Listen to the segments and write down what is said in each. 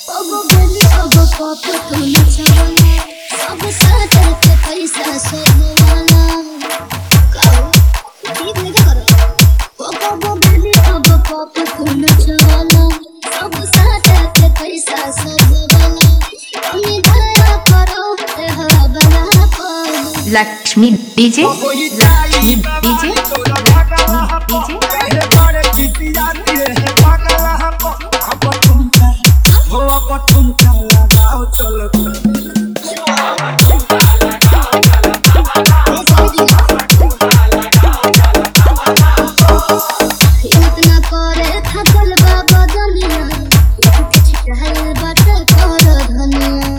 अब गली अब पाप तो नचवाला सब साथ के पैसा सब वाला कहो ठीक नहीं करो अब गली अब पाप तो नचवाला सब साथ के पैसा सब वाला अपनी दया करो ते हवाला पर Lakshmi DJ Lakshmi DJ Lakshmi DJ इतना करे थकल बाबा दुनिया के छिटहल बात कर धनिया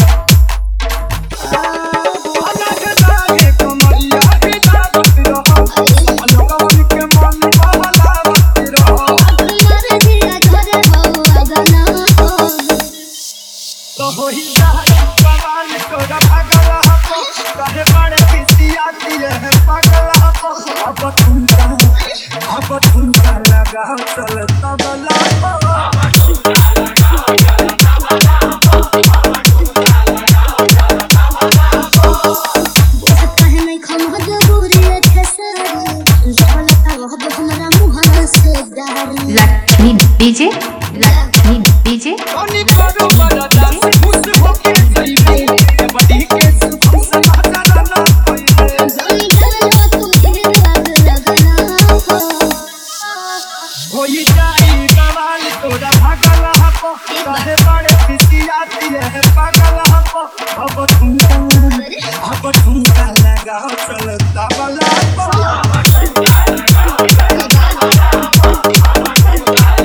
लक्ष्मी डीजे लक्ष्मी डीजे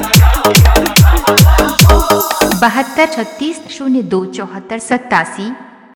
बहत्तर 36 02 74 87।